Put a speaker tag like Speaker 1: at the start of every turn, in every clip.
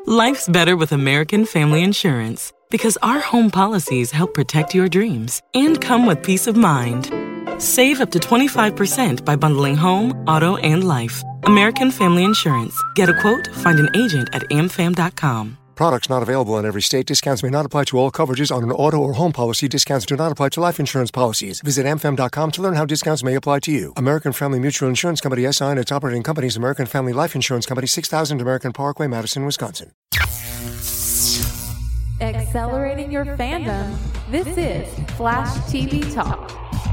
Speaker 1: Life's better with American Family Insurance because our home policies help protect your dreams and come with peace of mind. Save up to 25% by bundling home, auto, and life. American Family Insurance. Get a quote, find an agent at amfam.com.
Speaker 2: Products not available in every state. Discounts may not apply to all coverages on an auto or home policy. Discounts do not apply to life insurance policies. Visit amfam.com to learn how discounts may apply to you. American Family Mutual Insurance Company, SI, and its operating companies, American Family Life Insurance Company, 6000 American Parkway, Madison, Wisconsin.
Speaker 3: Accelerating your fandom, this is Flash TV Talk.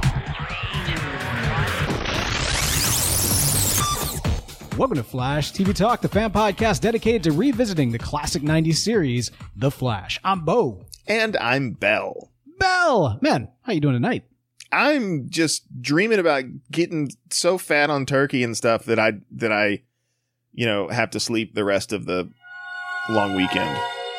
Speaker 4: Welcome to Flash TV Talk, the fan podcast dedicated to revisiting the classic 90s series, The Flash. I'm Bo.
Speaker 5: And I'm Bell.
Speaker 4: Bell! Man, how you doing tonight?
Speaker 5: I'm just dreaming about getting so fat on turkey and stuff that I have to sleep the rest of the long weekend.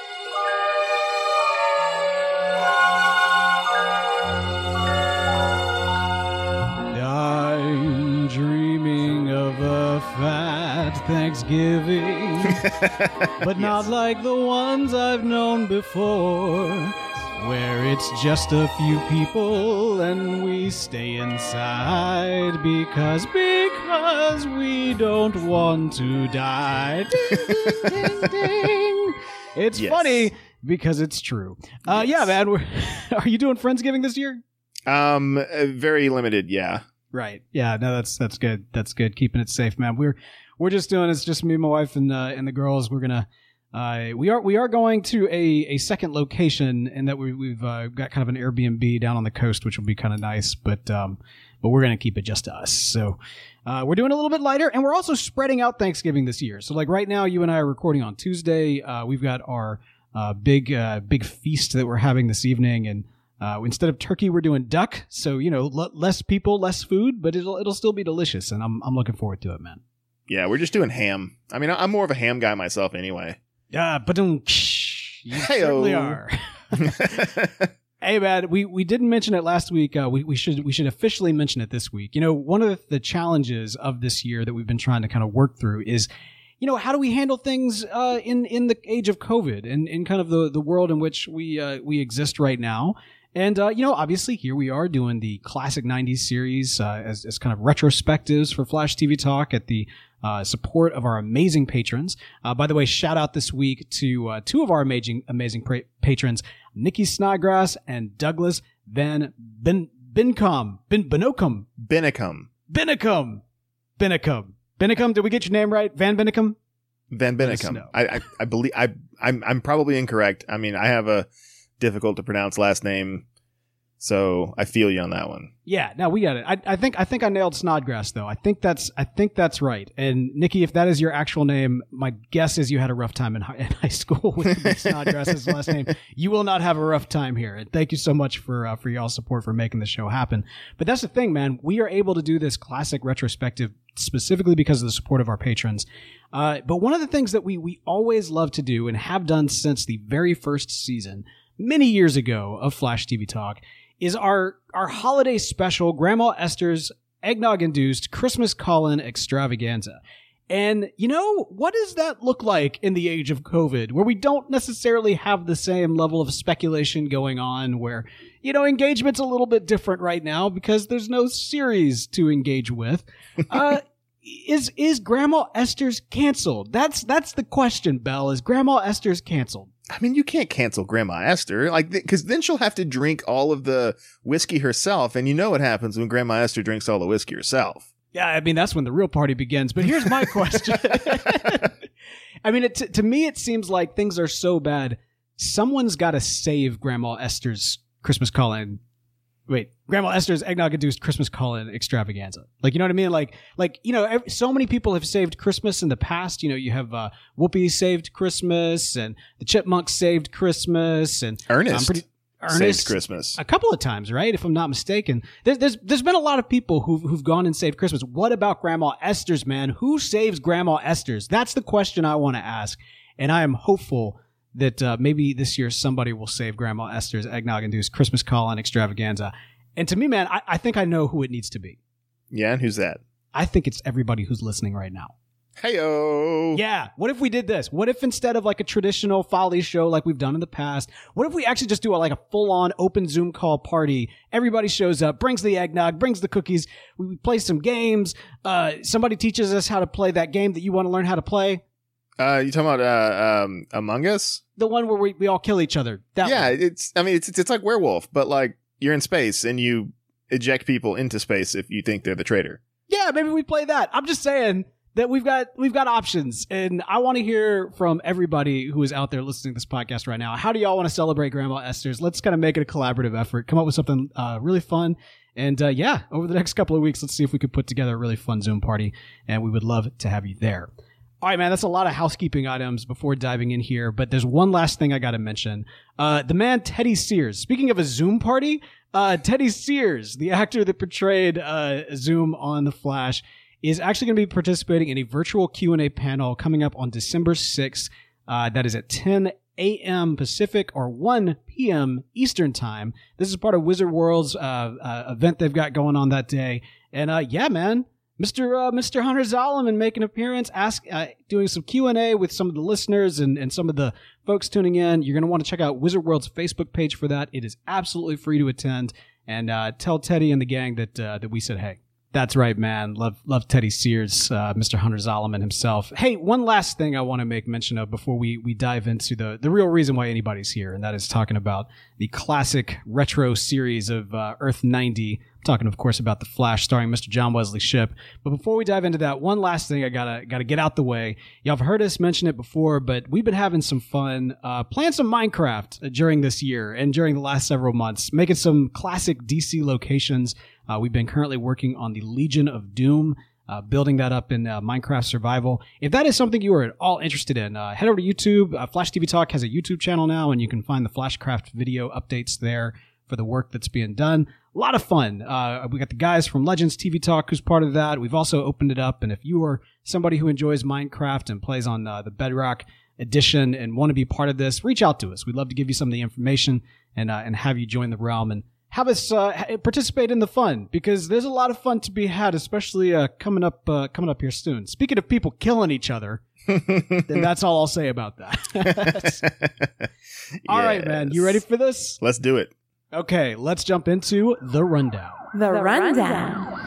Speaker 4: I'm dreaming of a fat Thanksgiving, but not like the ones I've known before, where it's just a few people and we stay inside because we don't want to die. Ding, ding, ding, ding. It's funny because it's true. Yeah, man. Are you doing Friendsgiving this year?
Speaker 5: Very limited, yeah.
Speaker 4: Right. Yeah, no, that's good. That's good. Keeping it safe, man. We're just doing, it's just me, my wife, and the girls. We're gonna we are going to a second location, and that we've got kind of an Airbnb down on the coast, which will be kind of nice, but we're gonna keep it just to us. So we're doing a little bit lighter, and we're also spreading out Thanksgiving this year. So like right now, you and I are recording on Tuesday. We've got our big feast that we're having this evening, and instead of turkey, we're doing duck. So, less people, less food, but it'll still be delicious. And I'm looking forward to it, man.
Speaker 5: Yeah, we're just doing ham. I mean, I'm more of a ham guy myself anyway.
Speaker 4: Yeah, but you certainly are. Hey, man, we didn't mention it last week. We should officially mention it this week. One of the challenges of this year that we've been trying to kind of work through is, how do we handle things in the age of COVID and in kind of the world in which we exist right now. And, obviously here we are doing the classic 90s series as kind of retrospectives for Flash TV Talk at the support of our amazing patrons. By the way, shout out this week to two of our amazing patrons, Nikki Snodgrass and Douglas Van Bincom. Binnicum, did we get your name right? Van Binnicum?
Speaker 5: Van Binnicum. I believe I'm probably incorrect. I mean, I have a difficult to pronounce last name, so I feel you on that one.
Speaker 4: Yeah, no, we got it. I think I nailed Snodgrass though. I think that's right. And Nikki, if that is your actual name, my guess is you had a rough time in high school with Snodgrass's last name. You will not have a rough time here. And thank you so much for y'all's support for making the show happen. But that's the thing, man. We are able to do this classic retrospective specifically because of the support of our patrons. But one of the things that we always love to do and have done since the very first season, many years ago, of Flash TV Talk, is our holiday special, Grandma Esther's eggnog-induced Christmas call-in extravaganza. And, what does that look like in the age of COVID, where we don't necessarily have the same level of speculation going on, where, engagement's a little bit different right now because there's no series to engage with. Is Grandma Esther's canceled? That's the question, Belle. Is Grandma Esther's canceled?
Speaker 5: I mean, you can't cancel Grandma Esther, because then she'll have to drink all of the whiskey herself, and you know what happens when Grandma Esther drinks all the whiskey herself.
Speaker 4: Yeah, I mean, that's when the real party begins. But here's my question. I mean, to me, it seems like things are so bad, someone's got to save Grandma Esther's Christmas call-in. Wait, Grandma Esther's eggnog-induced Christmas call-in extravaganza. Like, you know what I mean? Like, so many people have saved Christmas in the past. You have Whoopi saved Christmas, and the Chipmunks saved Christmas, and
Speaker 5: Ernest saved
Speaker 4: Christmas a couple of times, right? If I'm not mistaken. There's been a lot of people who've gone and saved Christmas. What about Grandma Esther's, man? Who saves Grandma Esther's? That's the question I want to ask, and I am hopeful that maybe this year somebody will save Grandma Esther's eggnog-induced Christmas call-in extravaganza. And to me, man, I think I know who it needs to be.
Speaker 5: Yeah, and who's that?
Speaker 4: I think it's everybody who's listening right now.
Speaker 5: Heyo.
Speaker 4: Yeah. What if we did this? What if instead of like a traditional Folly show like we've done in the past, what if we actually just do like a full-on open Zoom call party? Everybody shows up, brings the eggnog, brings the cookies. We play some games. Somebody teaches us how to play that game that you want to learn how to play.
Speaker 5: You talking about Among Us?
Speaker 4: The one where we all kill each other. That
Speaker 5: Yeah,
Speaker 4: one.
Speaker 5: it's like Werewolf, but like you're in space and you eject people into space if you think they're the traitor.
Speaker 4: Yeah, maybe we play that. I'm just saying that we've got options, and I want to hear from everybody who is out there listening to this podcast right now. How do y'all want to celebrate Grandma Esther's? Let's kind of make it a collaborative effort, come up with something really fun, and over the next couple of weeks, let's see if we could put together a really fun Zoom party, and we would love to have you there. All right, man, that's a lot of housekeeping items before diving in here, but there's one last thing I got to mention. The man Teddy Sears, speaking of a Zoom party, Teddy Sears, the actor that portrayed Zoom on The Flash, is actually going to be participating in a virtual Q&A panel coming up on December 6th. That is at 10 a.m. Pacific or 1 p.m. Eastern Time. This is part of Wizard World's event they've got going on that day. And man, Mr. Hunter Zolomon making an appearance, doing some Q&A with some of the listeners and some of the folks tuning in. You're going to want to check out Wizard World's Facebook page for that. It is absolutely free to attend. And tell Teddy and the gang that we said hey. That's right, man. Love Teddy Sears, Mr. Hunter Zolomon himself. Hey, one last thing I want to make mention of before we dive into the real reason why anybody's here, and that is talking about the classic retro series of Earth 90. I'm talking, of course, about The Flash starring Mr. John Wesley Shipp. But before we dive into that, one last thing I gotta get out the way. Y'all have heard us mention it before, but we've been having some fun playing some Minecraft during this year and during the last several months, making some classic DC locations. We've been currently working on the Legion of Doom, building that up in Minecraft Survival. If that is something you are at all interested in, head over to YouTube. Flash TV Talk has a YouTube channel now, and you can find the Flashcraft video updates there for the work that's being done. A lot of fun. We got the guys from Legends TV Talk who's part of that. We've also opened it up, and if you are somebody who enjoys Minecraft and plays on the Bedrock Edition and want to be part of this, reach out to us. We'd love to give you some of the information and have you join the realm and have us participate in the fun, because there's a lot of fun to be had, especially coming up here soon. Speaking of people killing each other, then that's all I'll say about that. All right, man. You ready for this?
Speaker 5: Let's do it.
Speaker 4: Okay, let's jump into the rundown.
Speaker 3: The Rundown.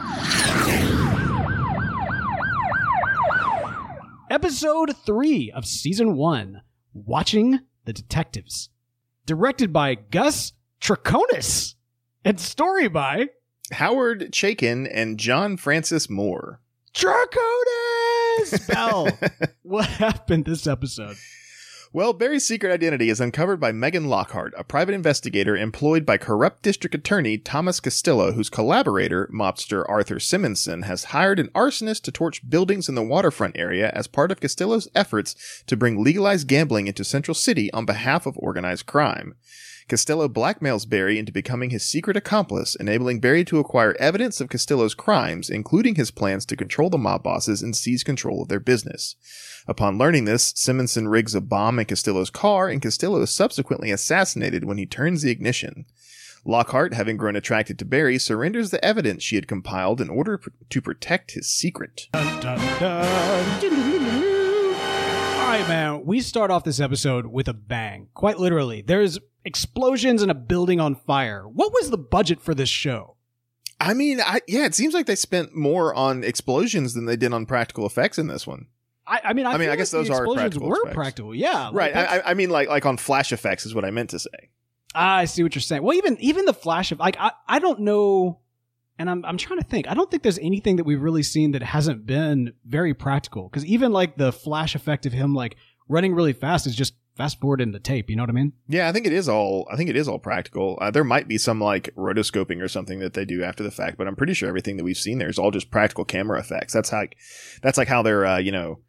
Speaker 4: Episode 3 of Season 1, Watching the Detectives. Directed by Gus Traconis. And story by
Speaker 5: Howard Chaykin and John Francis Moore.
Speaker 4: Traconis! Bell, what happened this episode?
Speaker 5: Well, Barry's secret identity is uncovered by Megan Lockhart, a private investigator employed by corrupt district attorney Thomas Costello, whose collaborator, mobster Arthur Simonson, has hired an arsonist to torch buildings in the waterfront area as part of Costello's efforts to bring legalized gambling into Central City on behalf of organized crime. Costello blackmails Barry into becoming his secret accomplice, enabling Barry to acquire evidence of Costello's crimes, including his plans to control the mob bosses and seize control of their business. Upon learning this, Simonson rigs a bomb in Costello's car, and Costello is subsequently assassinated when he turns the ignition. Lockhart, having grown attracted to Barry, surrenders the evidence she had compiled in order to protect his secret.
Speaker 4: Dun, dun, dun. All right, man, we start off this episode with a bang. Quite literally. There's explosions and a building on fire. What was the budget for this show?
Speaker 5: I mean, it seems like they spent more on explosions than they did on practical effects in this one.
Speaker 4: I
Speaker 5: guess those are practical effects.
Speaker 4: Practical, yeah.
Speaker 5: Right. I mean, like on flash effects is what I meant to say.
Speaker 4: I see what you're saying. Well, even the flash of I don't know, and I'm trying to think. I don't think there's anything that we've really seen that hasn't been very practical. Because even like the flash effect of him like running really fast is just fast forward in the tape. You know what I mean?
Speaker 5: Yeah, I think it is all practical. There might be some like rotoscoping or something that they do after the fact, but I'm pretty sure everything that we've seen there is all just practical camera effects. That's like how they're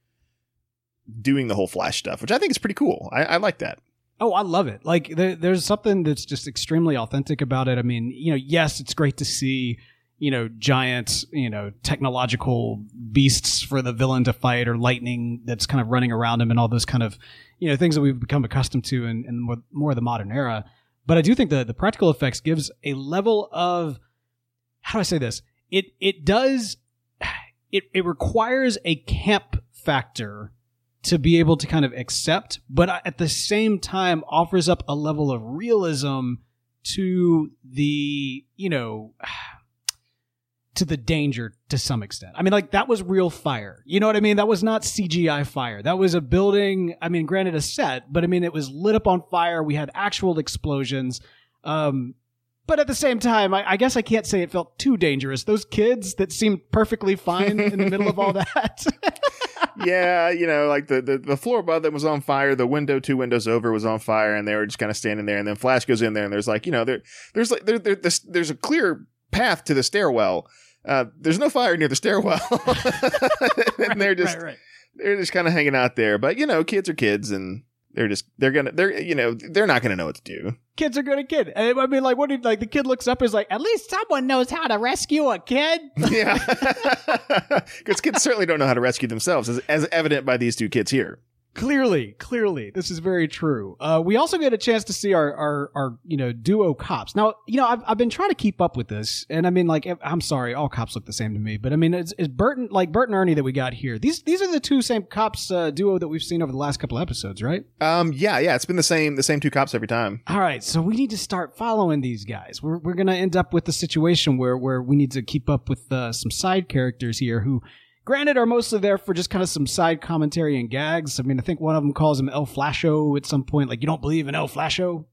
Speaker 5: doing the whole flash stuff, which I think is pretty cool. I like that.
Speaker 4: Oh, I love it. Like there's something that's just extremely authentic about it. I mean, yes, it's great to see, giant, technological beasts for the villain to fight, or lightning that's kind of running around him and all those kind of, things that we've become accustomed to in more of the modern era. But I do think the practical effects gives a level of, how do I say this? It requires a camp factor to be able to kind of accept, but at the same time offers up a level of realism to the, to the danger to some extent. I mean, like, that was real fire. You know what I mean? That was not CGI fire. That was a building, I mean, granted a set, but I mean, it was lit up on fire. We had actual explosions. But at the same time, I guess I can't say it felt too dangerous. Those kids that seemed perfectly fine in the middle of all that.
Speaker 5: Yeah, like the floor above them was on fire. The window 2 windows over was on fire, and they were just kind of standing there. And then Flash goes in there, and there's like, there's a clear path to the stairwell. There's no fire near the stairwell, and they're just kind of hanging out there. But kids are kids, and they're not gonna know what to do.
Speaker 4: Kids are gonna kid. And I mean, like, what did the kid looks up and is like, at least someone knows how to rescue a kid.
Speaker 5: Yeah, because kids certainly don't know how to rescue themselves, as evident by these 2 kids here.
Speaker 4: Clearly, this is very true. We also get a chance to see our duo cops. Now, I've been trying to keep up with this, and I mean, like, I'm sorry, all cops look the same to me, but I mean, it's Bert and Ernie that we got here. These are the 2 same cops duo that we've seen over the last couple episodes, right?
Speaker 5: Yeah, it's been the same 2 cops every time.
Speaker 4: All right, so we need to start following these guys. We're gonna end up with a situation where we need to keep up with some side characters here who, granted, are mostly there for just kind of some side commentary and gags. I mean, I think one of them calls him El Flasho at some point. Like, you don't believe in El Flasho?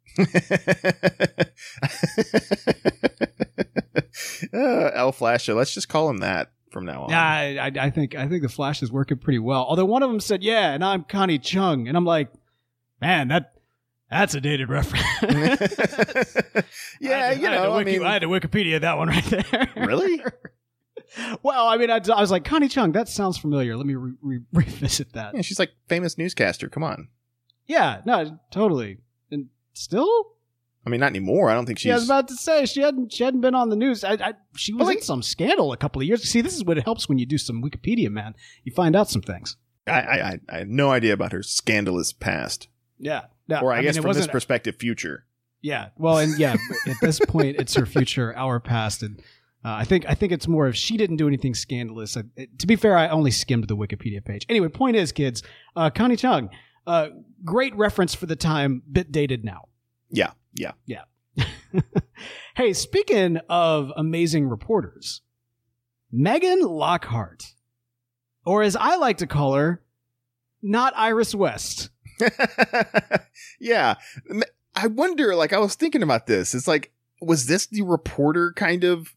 Speaker 5: El Flasho. Let's just call him that from now on.
Speaker 4: Yeah, I think the Flash is working pretty well. Although one of them said, "Yeah, and I'm Connie Chung," and I'm like, man, that's a dated reference.
Speaker 5: Yeah,
Speaker 4: I had to Wikipedia that one right there.
Speaker 5: Really?
Speaker 4: Well, I mean, I was like, Connie Chung, that sounds familiar. Let me revisit that.
Speaker 5: Yeah, she's like famous newscaster. Come on.
Speaker 4: Yeah, no, totally. And still?
Speaker 5: I mean, not anymore. I don't think she's...
Speaker 4: Yeah, I was about to say, she hadn't been on the news. She was in some scandal a couple of years. See, this is what it helps when you do some Wikipedia, man. You find out some things.
Speaker 5: I had no idea about her scandalous past.
Speaker 4: Yeah. No,
Speaker 5: or I guess from this perspective, future.
Speaker 4: Yeah. Well, and yeah, at this point, it's her future, our past, and... I think it's more of she didn't do anything scandalous. To be fair, I only skimmed the Wikipedia page. Anyway, point is, kids, Connie Chung, great reference for the time, bit dated now.
Speaker 5: Yeah.
Speaker 4: Hey, speaking of amazing reporters, Megan Lockhart, or as I like to call her, not Iris West.
Speaker 5: Yeah. I wonder, like, I was thinking about this. It's like, was this the reporter kind of,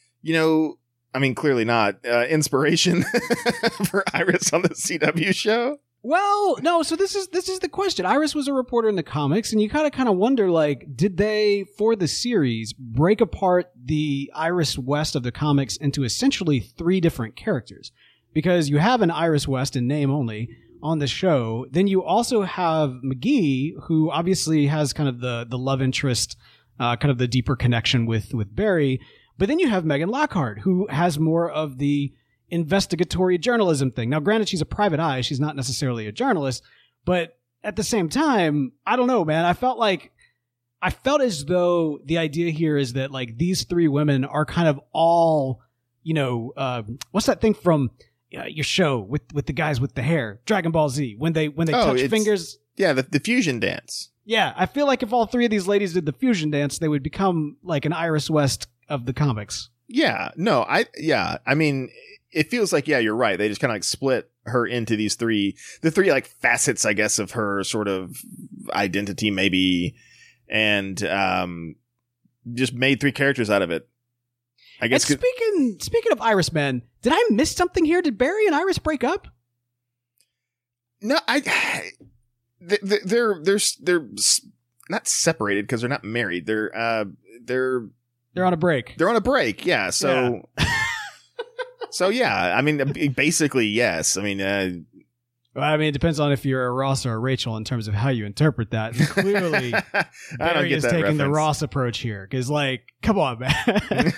Speaker 5: I mean, clearly not, inspiration for Iris on the CW show?
Speaker 4: Well, no, so this is the question. Iris was a reporter in the comics, and you kind of wonder, like, did they, for the series, break apart the Iris West of the comics into essentially 3 different characters? Because you have an Iris West in name only on the show. Then you also have McGee, who obviously has kind of the love interest, kind of the deeper connection with Barry. But then you have Megan Lockhart, who has more of the investigatory journalism thing. Now, granted, she's a private eye. She's not necessarily a journalist. But at the same time, I don't know, man. I felt as though the idea here is that, like, these 3 women are kind of all, what's that thing from your show with the guys with the hair, Dragon Ball Z, when they touch fingers?
Speaker 5: Yeah, the fusion dance.
Speaker 4: Yeah, I feel like if all 3 of these ladies did the fusion dance, they would become like an Iris West of the comics.
Speaker 5: Yeah, no, I mean, it feels like, yeah, you're right. They just kind of like split her into the 3 like facets, I guess, of her sort of identity, maybe, and just made 3 characters out of it. I guess.
Speaker 4: And speaking of Iris, man, did I miss something here? Did Barry and Iris break up?
Speaker 5: No, they're not separated because they're not married. They're
Speaker 4: on a break.
Speaker 5: They're on a break. Yeah. So, so yeah, I mean, basically, yes. I mean,
Speaker 4: it depends on if you're a Ross or a Rachel in terms of how you interpret that. And clearly, Barry is taking the Ross approach here. Cause like, come on, man.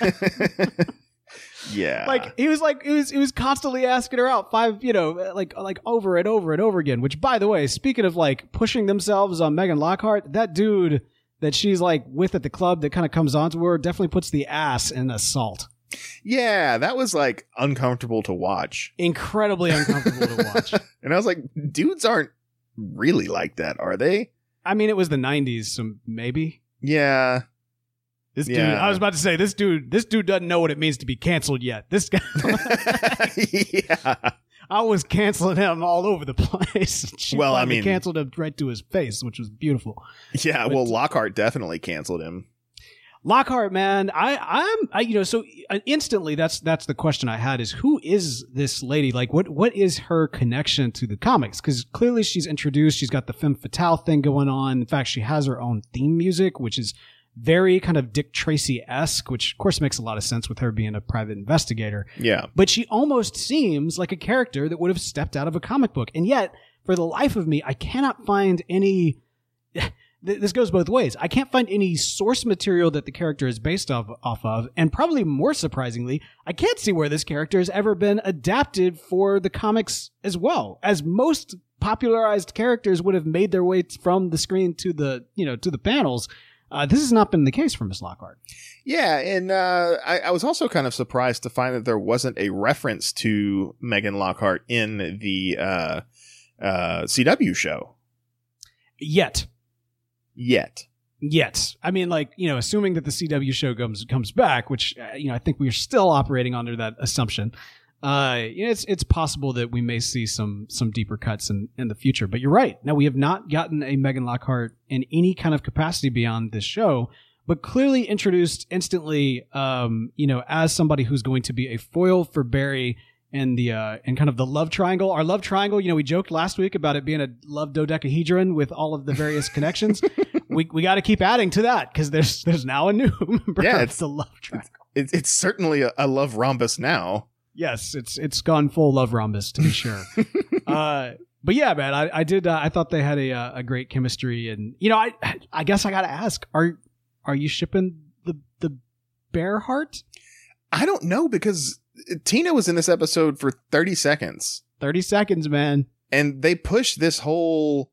Speaker 5: Yeah.
Speaker 4: Like he was constantly asking her out like over and over and over again, which, by the way, speaking of like pushing themselves on Megan Lockhart, that dude that she's like with at the club that kind of comes onto her definitely puts the ass in assault.
Speaker 5: Yeah, that was like uncomfortable to watch.
Speaker 4: Incredibly uncomfortable to watch.
Speaker 5: And I was like, dudes aren't really like that, are they?
Speaker 4: I mean, it was the 90s, so maybe.
Speaker 5: Yeah.
Speaker 4: This dude, I was about to say, this dude doesn't know what it means to be canceled yet. This guy,
Speaker 5: Yeah.
Speaker 4: I was canceling him all over the place. She
Speaker 5: Well, I
Speaker 4: finally
Speaker 5: mean-
Speaker 4: canceled him right to his face, which was beautiful.
Speaker 5: Yeah, well, Lockhart definitely canceled him.
Speaker 4: Lockhart, man, so instantly that's the question I had is who is this lady? Like, what is her connection to the comics? Because clearly she's introduced, she's got the femme fatale thing going on. In fact, she has her own theme music, which is very kind of Dick Tracy-esque, which of course makes a lot of sense with her being a private investigator.
Speaker 5: Yeah.
Speaker 4: But she almost seems like a character that would have stepped out of a comic book. And yet, for the life of me, I cannot find any... This goes both ways. I can't find any source material that the character is based off of. And probably more surprisingly, I can't see where this character has ever been adapted for the comics as well. As most popularized characters would have made their way from the screen to the panels. This has not been the case for Miss Lockhart.
Speaker 5: Yeah, and I was also kind of surprised to find that there wasn't a reference to Megan Lockhart in the CW show.
Speaker 4: Yet. I mean, assuming that the CW show comes back, which, I think we're still operating under that assumption. It's possible that we may see some deeper cuts in the future, but you're right. Now, we have not gotten a Megan Lockhart in any kind of capacity beyond this show, but clearly introduced instantly, as somebody who's going to be a foil for Barry and and kind of the love triangle. Our love triangle, we joked last week about it being a love dodecahedron with all of the various connections. We got to keep adding to that because there's now a new member of the love triangle.
Speaker 5: It's certainly a love rhombus now.
Speaker 4: Yes, it's gone full love rhombus to be sure. But yeah, man, I thought they had a great chemistry, and I guess I got to ask, are you shipping the bear heart? I
Speaker 5: don't know, because Tina was in this episode for 30 seconds.
Speaker 4: 30 seconds, man.
Speaker 5: And they pushed this whole,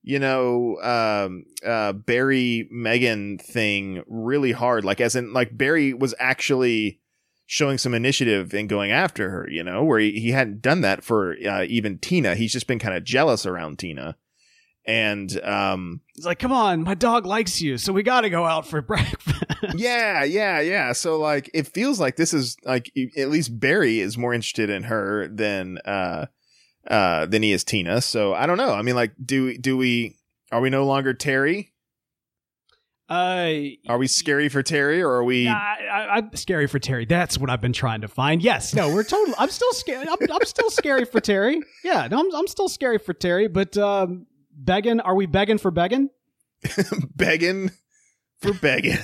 Speaker 5: Barry Megan thing really hard. Like, as in, like, Barry was actually showing some initiative in going after her, where he hadn't done that for even Tina. He's just been kind of jealous around Tina. And
Speaker 4: he's like, come on, my dog likes you, so we got to go out for breakfast.
Speaker 5: Yeah. So, like, it feels like this is, like, at least Barry is more interested in her than he is Tina. So, I don't know. I mean, like, are we no longer Terry? Are we scary for Terry, or are we?
Speaker 4: I'm scary for Terry. That's what I've been trying to find. Yes, no, we're totally. I'm still scared. I'm still scary for Terry. Yeah, no, I'm still scary for Terry. But begging, are we begging for begging?
Speaker 5: Begging for begging.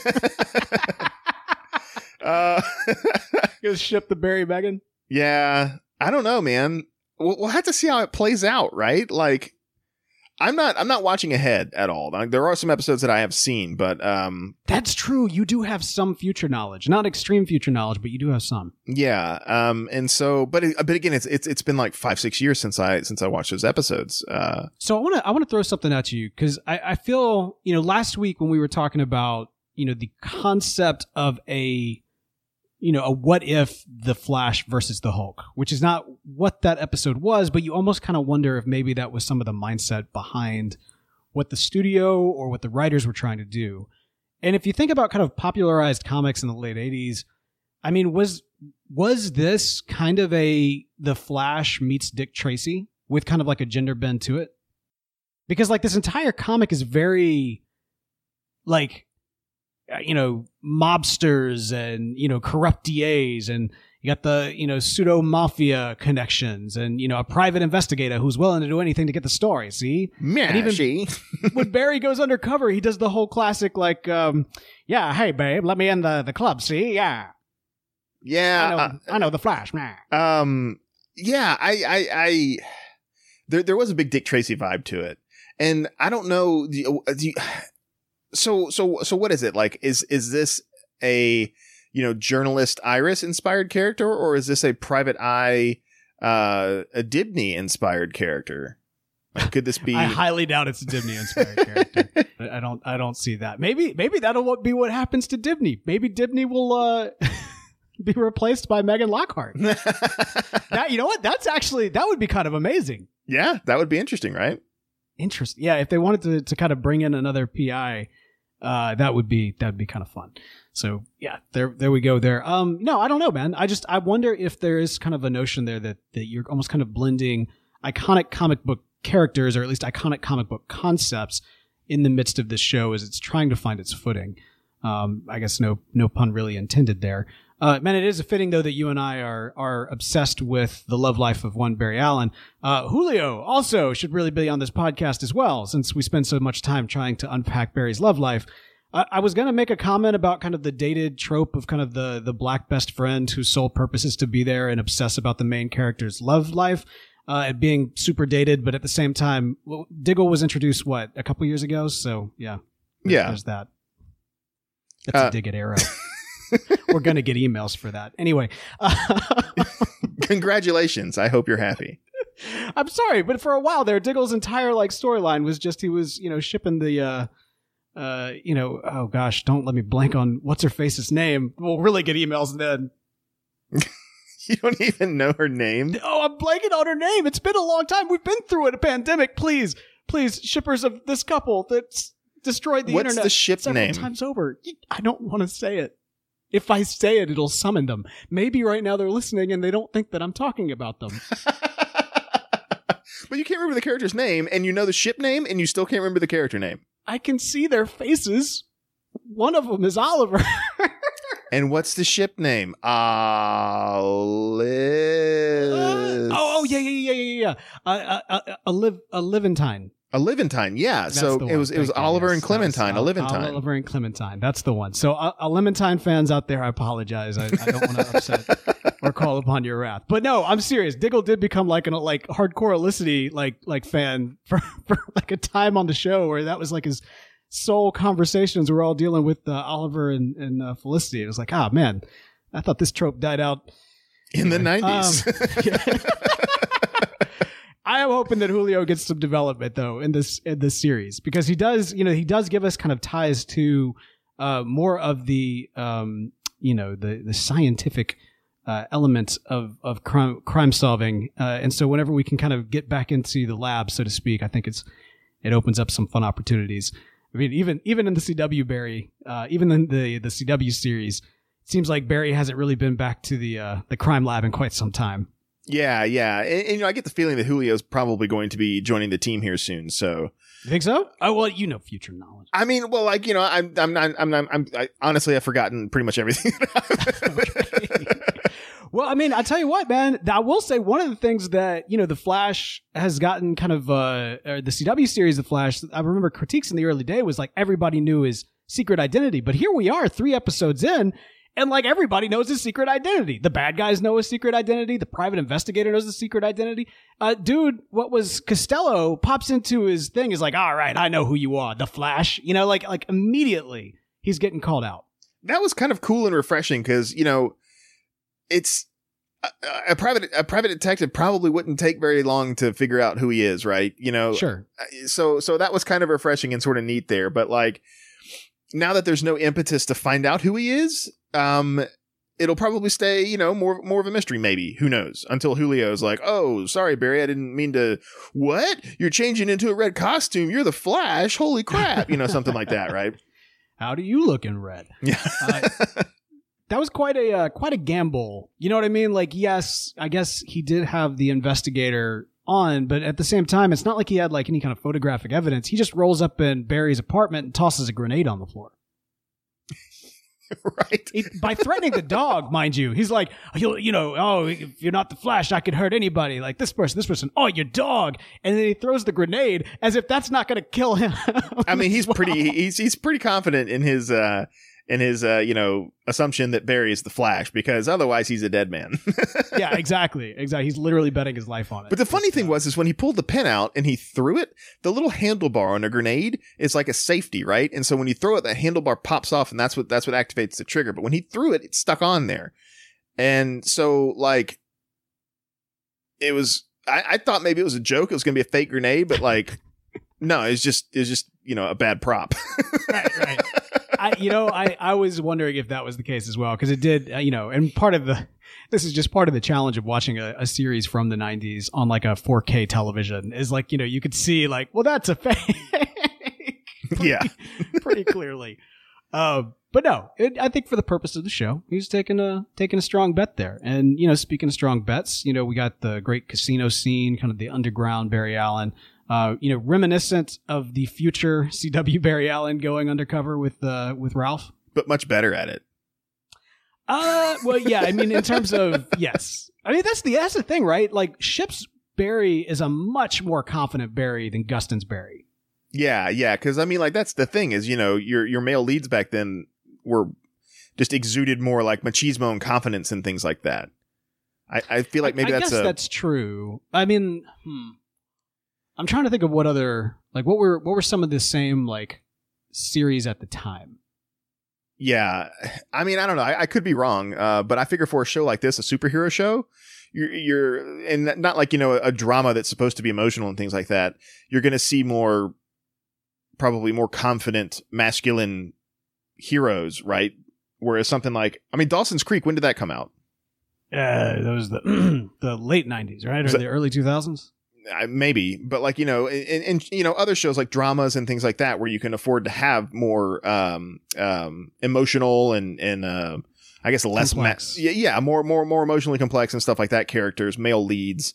Speaker 4: Gonna ship the Barry begging.
Speaker 5: Yeah, I don't know, man. We'll have to see how it plays out, right? Like, I'm not watching ahead at all. There are some episodes that I have seen, but
Speaker 4: that's true. You do have some future knowledge, not extreme future knowledge, but you do have some.
Speaker 5: Yeah. And so, but again, it's been like 5-6 years since I watched those episodes.
Speaker 4: So I want to throw something at you, because I feel, last week when we were talking about, the concept of a what if the Flash versus the Hulk, which is not what that episode was, but you almost kind of wonder if maybe that was some of the mindset behind what the studio or what the writers were trying to do. And if you think about kind of popularized comics in the late 80s, I mean, was this kind of the Flash meets Dick Tracy with kind of like a gender bend to it? Because like this entire comic is very like, mobsters and, corrupt DAs, and you got the, pseudo mafia connections, and, a private investigator who's willing to do anything to get the story. See?
Speaker 5: Yeah,
Speaker 4: and even when Barry goes undercover, he does the whole classic, like, yeah, hey babe, let me in the club. See? Yeah.
Speaker 5: Yeah.
Speaker 4: I know the Flash.
Speaker 5: Yeah. There was a big Dick Tracy vibe to it. And I don't know, So what is it like? Is this a journalist Iris inspired character, or is this a Private Eye a Dibney inspired character? Like, could this be?
Speaker 4: I highly doubt it's a Dibney inspired character. I don't see that. Maybe that'll be what happens to Dibney. Maybe Dibney will be replaced by Megan Lockhart. That, you know what? That would be kind of amazing.
Speaker 5: Yeah, that would be interesting, right?
Speaker 4: Interesting. Yeah, if they wanted to kind of bring in another PI, that would be kind of fun. So yeah, there we go there. No, I don't know, man. I wonder if there is kind of a notion there that you're almost kind of blending iconic comic book characters, or at least iconic comic book concepts, in the midst of this show as it's trying to find its footing. I guess no pun really intended there. Man, it is fitting though that you and I are obsessed with the love life of one Barry Allen. Julio also should really be on this podcast as well, since we spend so much time trying to unpack Barry's love life. I was going to make a comment about kind of the dated trope of kind of the black best friend whose sole purpose is to be there and obsess about the main character's love life, being super dated. But at the same time, Diggle was introduced, a couple years ago? So yeah. There's that. That's a dig at Arrow. We're going to get emails for that. Anyway.
Speaker 5: Congratulations. I hope you're happy.
Speaker 4: I'm sorry, but for a while there, Diggle's entire storyline was just he was, shipping the oh gosh, don't let me blank on what's her face's name. We'll really get emails then.
Speaker 5: You don't even know her name?
Speaker 4: Oh, I'm blanking on her name. It's been a long time. We've been through it, a pandemic. Please, shippers of this couple that's destroyed the internet.
Speaker 5: What's the ship name?
Speaker 4: Several times over. I don't want to say it. If I say it, it'll summon them. Maybe right now they're listening and they don't think that I'm talking about them.
Speaker 5: But you can't remember the character's name, and you know the ship name, and you still can't remember the character name.
Speaker 4: I can see their faces. One of them is Oliver.
Speaker 5: And what's the ship name?
Speaker 4: Yeah. Levantine.
Speaker 5: A Levantine, yeah.
Speaker 4: That's
Speaker 5: so
Speaker 4: the
Speaker 5: it was
Speaker 4: one.
Speaker 5: Oliver
Speaker 4: Yes.
Speaker 5: and Clementine. A Levantine.
Speaker 4: Oliver and Clementine. That's the one. So Levantine fans out there, I apologize. I don't want to upset or call upon your wrath. But no, I'm serious. Diggle did become like hardcore Elicity like fan for like a time on the show where that was like his sole conversations were all dealing with Oliver and Felicity. It was like, man, I thought this trope died out
Speaker 5: in the 90s.
Speaker 4: Yeah. I am hoping that Julio gets some development though in this series, because he does give us kind of ties to more of the the scientific elements of crime solving, and so whenever we can kind of get back into the lab, so to speak, I think it opens up some fun opportunities. I mean, even in the CW Barry, even in the CW series, it seems like Barry hasn't really been back to the crime lab in quite some time.
Speaker 5: Yeah. And I get the feeling that Julio's probably going to be joining the team here soon. So
Speaker 4: you think so? Oh, well, future knowledge.
Speaker 5: I mean, well, I honestly have forgotten pretty much everything.
Speaker 4: Okay. Well, I mean, I tell you what, man, I will say one of the things that, the Flash has gotten kind of, the CW series, The Flash, I remember critiques in the early day was like everybody knew his secret identity. But here we are 3 episodes in, and like everybody knows his secret identity. The bad guys know his secret identity. The private investigator knows his secret identity. Dude, what was Costello pops into his thing is like, all right, I know who you are. The Flash, like immediately he's getting called out.
Speaker 5: That was kind of cool and refreshing because, it's a private detective probably wouldn't take very long to figure out who he is, right?
Speaker 4: Sure.
Speaker 5: So that was kind of refreshing and sort of neat there. But like now that there's no impetus to find out who he is, it'll probably stay, more of a mystery, maybe. Who knows? Until Julio's like, oh, sorry, Barry, I didn't mean to. What? You're changing into a red costume. You're the Flash. Holy crap. Something like that, right?
Speaker 4: How do you look in red?
Speaker 5: Yeah.
Speaker 4: That was quite a gamble. You know what I mean? Like, yes, I guess he did have the investigator on, but at the same time, it's not like he had like any kind of photographic evidence. If rolls up in Barry's apartment and tosses a grenade on the floor.
Speaker 5: Right.
Speaker 4: By threatening the dog, mind you, he's like, oh, if you're not the Flash, I could hurt anybody. Like this person, oh, your dog. And then he throws the grenade as if that's not going to kill him.
Speaker 5: I mean, he's pretty confident in his assumption that Barry is the Flash, because otherwise he's a dead man.
Speaker 4: Yeah, exactly. He's literally betting his life on it.
Speaker 5: But the funny thing is when he pulled the pin out and he threw it, the little handlebar on a grenade is like a safety, right? And so when you throw it, the handlebar pops off, and that's what activates the trigger. But when he threw it, it stuck on there. And so like it was, I thought maybe it was a joke. It was going to be a fake grenade, but like, no, it's just a bad prop.
Speaker 4: Right. I was wondering if that was the case as well, because it did, and this is just part of the challenge of watching a series from the 90s on like a 4K television is like, you could see like, well, that's a fake. pretty clearly. But no, I think for the purpose of the show, he's taking a strong bet there. And, speaking of strong bets, we got the great casino scene, kind of the underground Barry Allen, reminiscent of the future CW Barry Allen going undercover with Ralph.
Speaker 5: But much better at it.
Speaker 4: Well, yeah, I mean, in terms of, yes. I mean, that's the thing, right? Like, Ship's Barry is a much more confident Barry than Guston's Barry.
Speaker 5: Yeah, because, I mean, like, that's the thing is, your male leads back then were just exuded more, like, machismo and confidence and things like that. I feel like maybe
Speaker 4: I guess that's true. I mean, I'm trying to think of what were some of the same, like, series at the time.
Speaker 5: Yeah, I mean, I don't know. I could be wrong, but I figure for a show like this, a superhero show, you're and not like, a drama that's supposed to be emotional and things like that. You're going to see probably more confident, masculine heroes, right? Whereas something like, I mean, Dawson's Creek, when did that come out?
Speaker 4: That was the the late 90s, right? Or the early 2000s?
Speaker 5: Maybe, but like, in other shows like dramas and things like that, where you can afford to have more emotional and I guess less
Speaker 4: complex.
Speaker 5: More emotionally complex and stuff like that. Characters, male leads.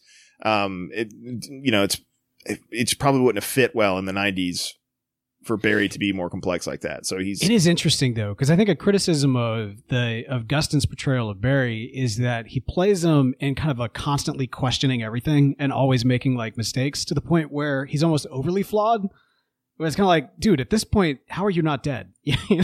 Speaker 5: It's probably wouldn't have fit well in the 90s for Barry to be more complex like that. So it
Speaker 4: is interesting though, because I think a criticism of Guston's portrayal of Barry is that he plays him in kind of a constantly questioning everything and always making like mistakes to the point where he's almost overly flawed. Where it's kind of like, dude, at this point, how are you not dead?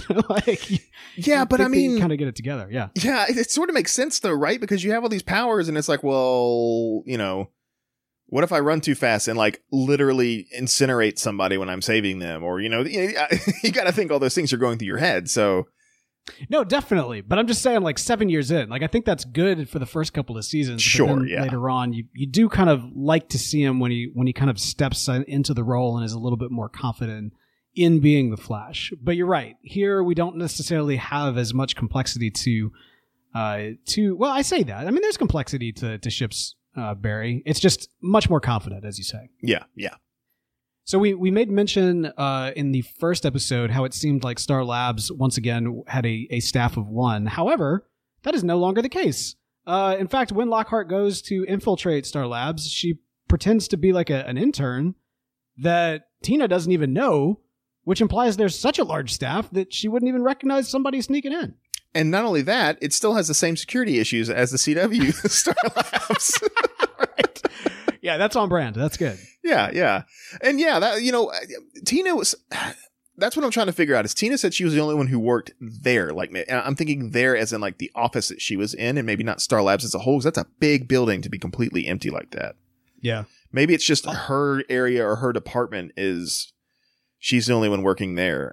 Speaker 5: But I mean,
Speaker 4: kind of get it together. Yeah.
Speaker 5: Yeah. It sort of makes sense though, right? Because you have all these powers and it's like, well, what if I run too fast and like literally incinerate somebody when I'm saving them? Or, you got to think all those things are going through your head. So.
Speaker 4: No, definitely. But I'm just saying, like 7 years in, like I think that's good for the first couple of seasons.
Speaker 5: Sure.
Speaker 4: But then
Speaker 5: yeah.
Speaker 4: Later on, you do kind of like to see him when he kind of steps into the role and is a little bit more confident in being the Flash. But you're right. Here, we don't necessarily have as much complexity to well, I say that. I mean, there's complexity to Ship's Barry. It's just much more confident, as you say.
Speaker 5: Yeah.
Speaker 4: So we made mention in the first episode how it seemed like Star Labs once again had a staff of one. However, that is no longer the case. In fact, when Lockhart goes to infiltrate Star Labs, she pretends to be like an intern that Tina doesn't even know, which implies there's such a large staff that she wouldn't even recognize somebody sneaking in.
Speaker 5: And not only that, it still has the same security issues as the CW Star Labs.
Speaker 4: Right. Yeah, that's on brand. That's good.
Speaker 5: Yeah. And yeah, that, Tina was, that's what I'm trying to figure out is Tina said she was the only one who worked there. Like, I'm thinking there as in like the office that she was in and maybe not Star Labs as a whole, because that's a big building to be completely empty like that.
Speaker 4: Yeah.
Speaker 5: Maybe it's just her area or her department she's the only one working there.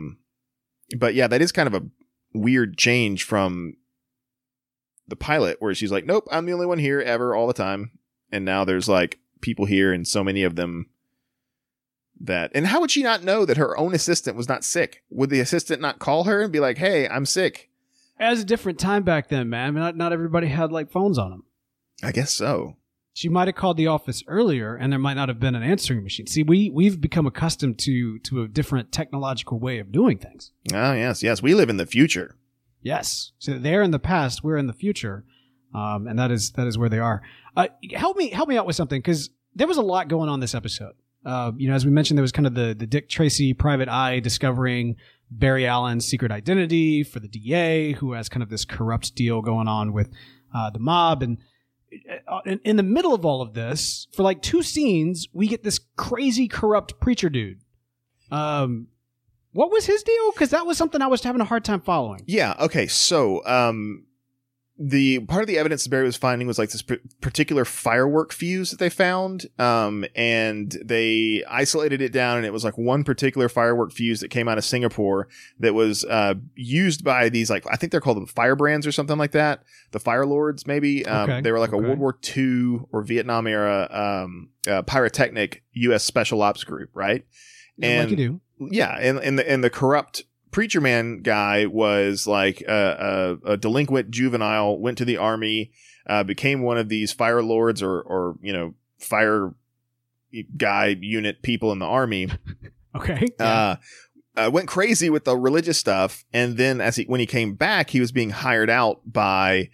Speaker 5: But yeah, that is kind of a weird change from the pilot where she's like, nope, I'm the only one here ever all the time. And now there's like people here and so many of them and how would she not know that her own assistant was not sick? Would the assistant not call her and be like, hey, I'm sick?
Speaker 4: It was a different time back then, man. Not everybody had like phones on them.
Speaker 5: I guess so.
Speaker 4: She might have called the office earlier and there might not have been an answering machine. See, we've become accustomed to a different technological way of doing things.
Speaker 5: Oh, yes. We live in the future. Yes.
Speaker 4: So they're in the past, we're in the future. And that is where they are. Help me out with something, because there was a lot going on this episode. As we mentioned, there was kind of the Dick Tracy private eye discovering Barry Allen's secret identity for the DA, who has kind of this corrupt deal going on with the mob. And in the middle of all of this, for like 2 scenes, we get this crazy corrupt preacher dude. What was his deal? Because that was something I was having a hard time following.
Speaker 5: Yeah. Okay. So, the part of the evidence that Barry was finding was like this particular firework fuse that they found. And they isolated it down, and it was like one particular firework fuse that came out of Singapore that was, used by these, like, I think they're called the firebrands or something like that. The Fire Lords, maybe. They were like a World War II or Vietnam era, pyrotechnic U.S. Special Ops group, right?
Speaker 4: And like you do.
Speaker 5: Yeah. And the corrupt Preacher Man guy was like a delinquent juvenile, went to the army, became one of these fire lords or fire guy unit people in the army.
Speaker 4: Okay.
Speaker 5: Went crazy with the religious stuff, and then when he came back, he was being hired out by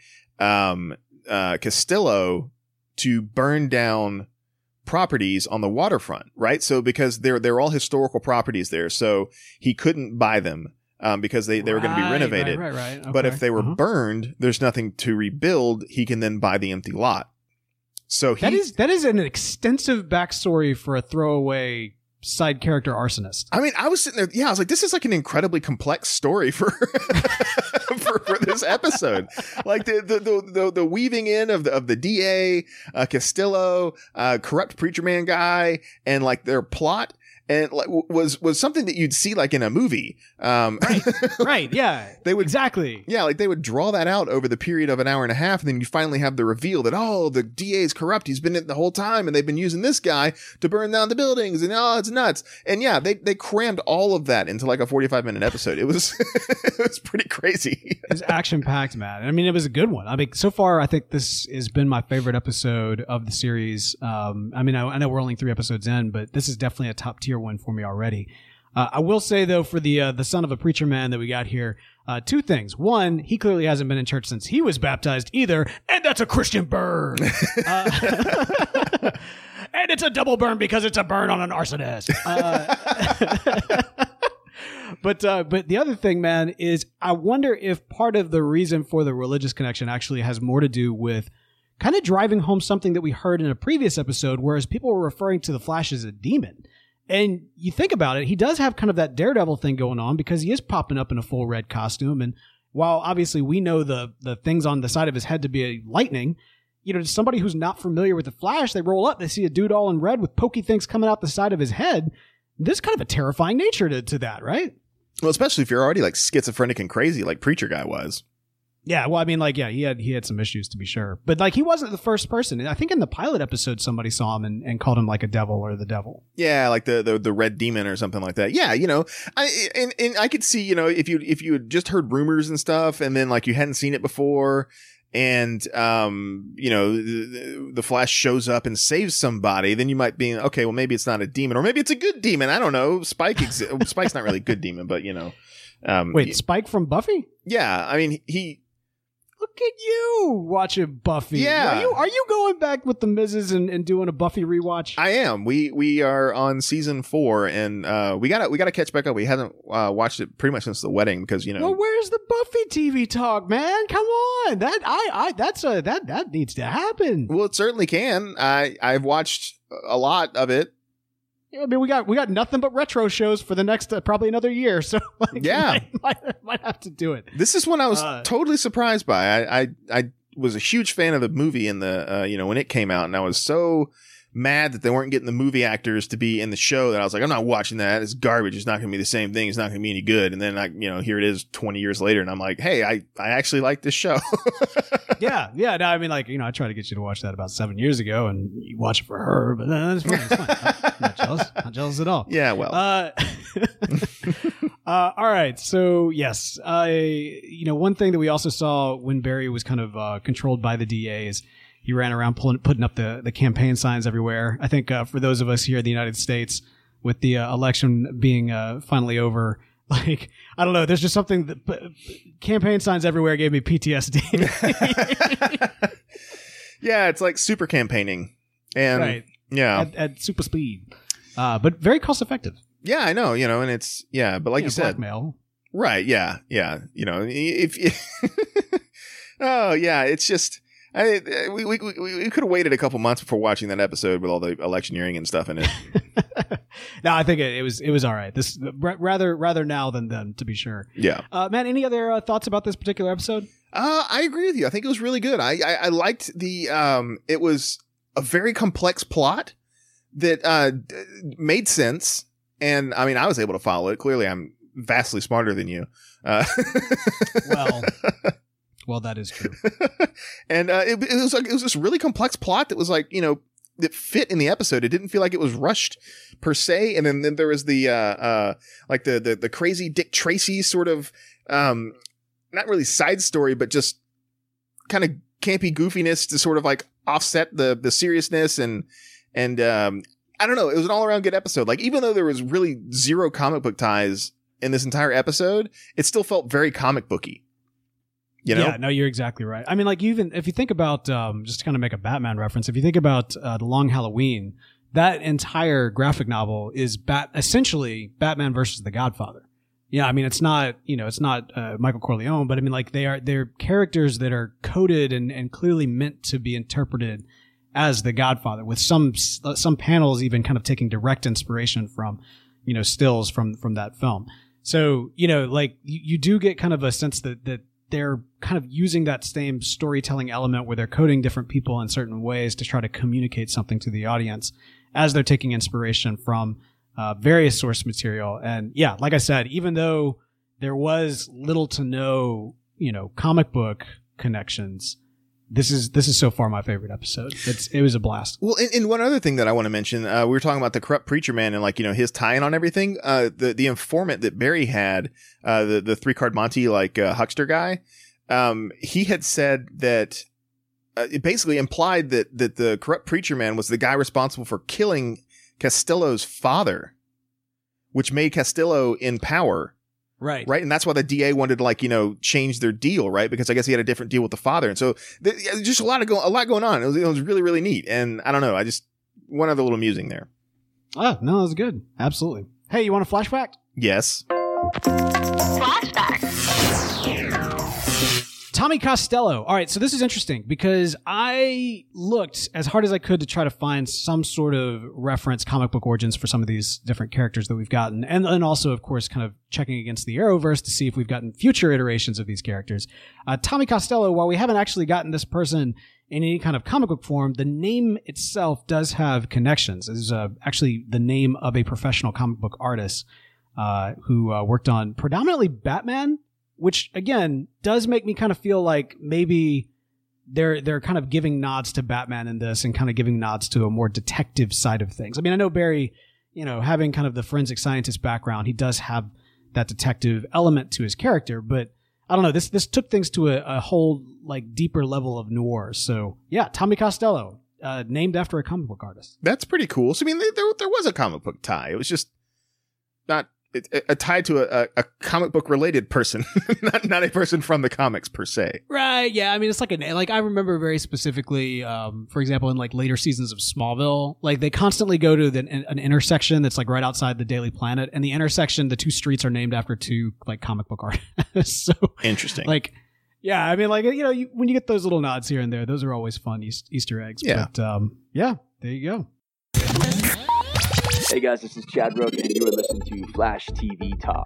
Speaker 5: Castillo to burn down properties on the waterfront, right? So because they're all historical properties there, so he couldn't buy them because they were going to be renovated.
Speaker 4: Right. Okay.
Speaker 5: But if they were burned, there's nothing to rebuild. He can then buy the empty lot. So
Speaker 4: that is an extensive backstory for a throwaway side character arsonist.
Speaker 5: I mean, I was sitting there. Yeah, I was like, this is like an incredibly complex story for for this episode. Like the weaving in of the DA, Castillo, corrupt preacher man guy, and like their plot. And like was something that you'd see like in a movie.
Speaker 4: Right. Yeah.
Speaker 5: They would
Speaker 4: exactly.
Speaker 5: Yeah. Like they would draw that out over the period of an hour and a half. And then you finally have the reveal that, oh, the DA is corrupt. He's been in it the whole time. And they've been using this guy to burn down the buildings. And it's nuts. And yeah, they crammed all of that into like a 45-minute episode. It was, it was pretty crazy.
Speaker 4: It was action packed, man. I mean, it was a good one. I mean, so far, I think this has been my favorite episode of the series. I mean, I know we're only 3 episodes in, but this is definitely a top tier one for me already. I will say though, for the son of a preacher man that we got here, 2 things. One, he clearly hasn't been in church since he was baptized either, and that's a Christian burn. And it's a double burn because it's a burn on an arsonist. But the other thing, man, is I wonder if part of the reason for the religious connection actually has more to do with kind of driving home something that we heard in a previous episode, whereas people were referring to the Flash as a demon. And you think about it, he does have kind of that Daredevil thing going on because he is popping up in a full red costume. And while obviously we know the things on the side of his head to be a lightning, to somebody who's not familiar with the Flash, they roll up, they see a dude all in red with pokey things coming out the side of his head. There's kind of a terrifying nature to that, right?
Speaker 5: Well, especially if you're already like schizophrenic and crazy like Preacher Guy was.
Speaker 4: Yeah, well, I mean, like, yeah, he had some issues to be sure, but like he wasn't the first person. I think in the pilot episode, somebody saw him and called him like a devil or the devil.
Speaker 5: Yeah, like the red demon or something like that. Yeah, I could see, if you had just heard rumors and stuff, and then like you hadn't seen it before, and the Flash shows up and saves somebody, then you might be okay. Well, maybe it's not a demon, or maybe it's a good demon. I don't know. Spike's not really a good demon, but
Speaker 4: wait, Spike from Buffy?
Speaker 5: Yeah, I mean
Speaker 4: Look at you watching Buffy.
Speaker 5: Yeah.
Speaker 4: Are you going back with the Mrs. and doing a Buffy rewatch?
Speaker 5: I am. We are on season 4, and we gotta catch back up. We haven't watched it pretty much since the wedding because
Speaker 4: Well, where's the Buffy TV talk, man? Come on, that needs to happen.
Speaker 5: Well, it certainly can. I've watched a lot of it.
Speaker 4: I mean, we got nothing but retro shows for the next probably another year, so
Speaker 5: yeah,
Speaker 4: might have to do it.
Speaker 5: This is one I was totally surprised by. I was a huge fan of the movie in the when it came out, and I was so mad that they weren't getting the movie actors to be in the show that I was like, I'm not watching that. It's garbage. It's not going to be the same thing. It's not going to be any good. And then here it is 20 years later, and I'm like, hey, I actually like this show.
Speaker 4: Yeah. No, I mean, like, I tried to get you to watch that about 7 years ago, and you watch it for her, but it's fine. I'm not jealous. Not jealous at all.
Speaker 5: Yeah, well.
Speaker 4: All right. So yes, one thing that we also saw when Barry was kind of controlled by the DA is he ran around putting up the campaign signs everywhere. I think for those of us here in the United States, with the election being finally over, like, I don't know, there's just something that campaign signs everywhere gave me PTSD.
Speaker 5: Yeah, it's like super campaigning. And
Speaker 4: right.
Speaker 5: Yeah.
Speaker 4: At super speed. But very cost effective.
Speaker 5: Yeah, I know, and it's, but like you said.
Speaker 4: Blackmail.
Speaker 5: Right, yeah. If oh, yeah, it's just, we could have waited a couple months before watching that episode with all the electioneering and stuff in it.
Speaker 4: No, I think it was all right. This rather now than then, to be sure.
Speaker 5: Yeah.
Speaker 4: Man, any other thoughts about this particular episode?
Speaker 5: I agree with you. I think it was really good. I liked it was a very complex plot that made sense. And I mean, I was able to follow it. Clearly, I'm vastly smarter than you.
Speaker 4: Well, that is true.
Speaker 5: And it was this really complex plot that was like, that fit in the episode. It didn't feel like it was rushed per se. And then there was the like the crazy Dick Tracy sort of not really side story, but just kind of campy goofiness to sort of like offset the seriousness and I don't know. It was an all around good episode. Like, even though there was really zero comic book ties in this entire episode, it still felt very comic booky. You know?
Speaker 4: Yeah, no, you're exactly right. I mean, like, even if you think about, just to kind of make a Batman reference, if you think about The Long Halloween, that entire graphic novel is essentially Batman versus the Godfather. Yeah, I mean, it's not Michael Corleone, but I mean, like, they're characters that are coded and clearly meant to be interpreted as the Godfather, with some panels even kind of taking direct inspiration from, stills from that film. So, like, you do get kind of a sense that they're kind of using that same storytelling element where they're coding different people in certain ways to try to communicate something to the audience as they're taking inspiration from various source material. And yeah, like I said, even though there was little to no, comic book connections, this is so far my favorite episode. It was a blast.
Speaker 5: Well, and one other thing that I want to mention, we were talking about the corrupt preacher man and, like, his tie-in on everything. The informant that Barry had, the 3-card Monty, like, huckster guy, he had said that it basically implied that the corrupt preacher man was the guy responsible for killing Castillo's father, which made Castillo in power.
Speaker 4: Right.
Speaker 5: And that's why the DA wanted to, like, change their deal, right? Because I guess he had a different deal with the father. And so just a lot going on. It was really, really neat. And I don't know. One other little musing there.
Speaker 4: Oh, no, that was good. Absolutely. Hey, you want a flashback?
Speaker 5: Yes.
Speaker 6: Flashback.
Speaker 4: Tommy Costello. All right, so this is interesting because I looked as hard as I could to try to find some sort of reference, comic book origins for some of these different characters that we've gotten. And also, of course, kind of checking against the Arrowverse to see if we've gotten future iterations of these characters. Tommy Costello, while we haven't actually gotten this person in any kind of comic book form, the name itself does have connections. This is actually the name of a professional comic book artist who worked on predominantly Batman, which, again, does make me kind of feel like maybe they're kind of giving nods to Batman in this and kind of giving nods to a more detective side of things. I mean, I know Barry, having kind of the forensic scientist background, he does have that detective element to his character, but I don't know. This took things to a whole, like, deeper level of noir. So, yeah, Tommy Costello, named after a comic book artist.
Speaker 5: That's pretty cool. So, I mean, there was a comic book tie. It was just not a tie to a comic book related person, not a person from the comics per se.
Speaker 4: Right. Yeah. I mean, it's like I remember very specifically, for example, in like later seasons of Smallville, like they constantly go to an intersection that's like right outside the Daily Planet, and the intersection, the two streets are named after two like comic book artists. So
Speaker 5: interesting.
Speaker 4: Like, yeah, I mean, like, when you get those little nods here and there, those are always fun Easter eggs.
Speaker 5: Yeah.
Speaker 4: But yeah, there you go.
Speaker 7: Hey guys, this is Chad Rook, and you are listening to Flash TV Talk.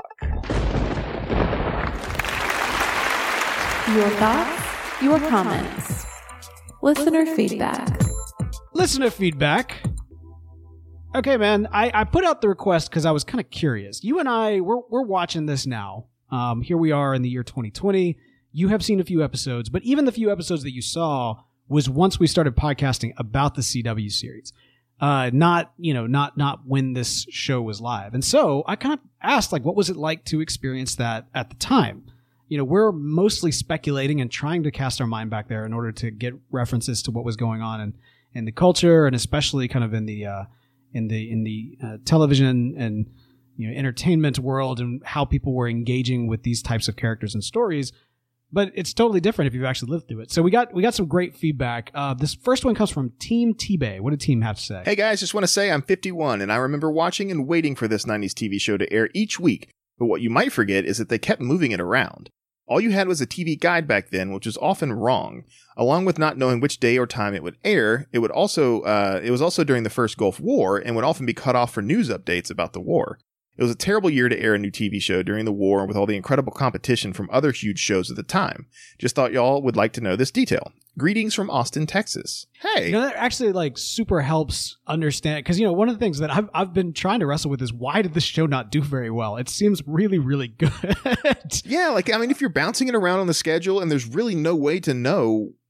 Speaker 3: Your thoughts, your comments, listener feedback.
Speaker 4: Listener feedback. Okay, man, I put out the request because I was kind of curious. You and I, we're watching this now. Here we are in the year 2020. You have seen a few episodes, but even the few episodes that you saw was once we started podcasting about the CW series. Not when this show was live. And so I kind of asked, like, what was it like to experience that at the time? We're mostly speculating and trying to cast our mind back there in order to get references to what was going on in the culture, and especially kind of in the television and entertainment world, and how people were engaging with these types of characters and stories. But it's totally different if you've actually lived through it. So we got some great feedback. This first one comes from Team T-Bay. What did Team have to say?
Speaker 5: Hey guys, just want to say I'm 51, and I remember watching and waiting for this 90s TV show to air each week. But what you might forget is that they kept moving it around. All you had was a TV guide back then, which was often wrong. Along with not knowing which day or time it would air, it was also during the first Gulf War and would often be cut off for news updates about the war. It was a terrible year to air a new TV show during the war with all the incredible competition from other huge shows at the time. Just thought y'all would like to know this detail. Greetings from Austin, Texas. Hey.
Speaker 4: That actually like super helps understand, because one of the things that I've been trying to wrestle with is, why did this show not do very well? It seems really, really good.
Speaker 5: Yeah, like, I mean, if you're bouncing it around on the schedule and there's really no way to know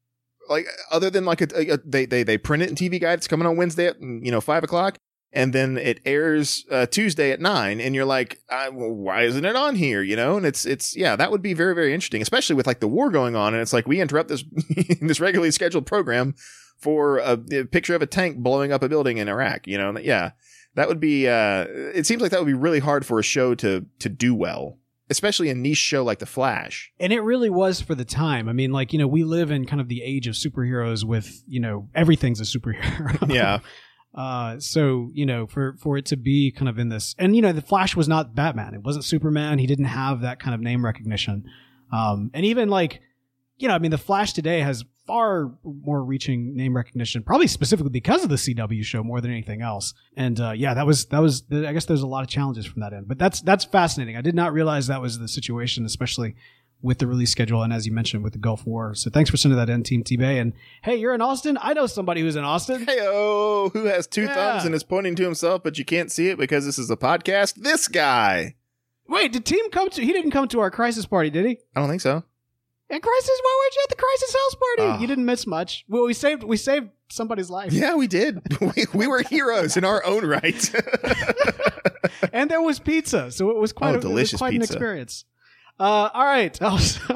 Speaker 5: like other than like they print it in TV Guide. It's coming on Wednesday at 5:00, and then it airs Tuesday at 9, and you're like, well, why isn't it on here? And it's that would be very, very interesting, especially with like the war going on, and it's like we interrupt this this regularly scheduled program for a picture of a tank blowing up a building in Iraq. That would be. It seems like that would be really hard for a show to do well, especially a niche show like The Flash.
Speaker 4: And it really was for the time. I mean, like, we live in kind of the age of superheroes with, everything's a superhero.
Speaker 5: Yeah.
Speaker 4: So, for it to be kind of in this, and, The Flash was not Batman. It wasn't Superman. He didn't have that kind of name recognition. And even like, The Flash today has far more reaching name recognition, probably specifically because of the CW show more than anything else. And that was I guess there's a lot of challenges from that end, but that's fascinating. I did not realize that was the situation, especially with the release schedule and as you mentioned with the Gulf War. So thanks for sending that in, Team T-Bay. And hey, you're in Austin? I know somebody who's in Austin.
Speaker 5: Hey-oh, who has two thumbs and is pointing to himself, but you can't see it because this is a podcast? This guy.
Speaker 4: Wait, did Team come to? He didn't come to our crisis party, did he?
Speaker 5: I don't think so.
Speaker 4: And Crisis, why weren't you at the Crisis House party? You didn't miss much. Well, we saved somebody's life.
Speaker 5: Yeah, we did. We were heroes in our own right.
Speaker 4: And there was pizza, so it was quite
Speaker 5: delicious
Speaker 4: an
Speaker 5: pizza.
Speaker 4: Experience. All right. Also,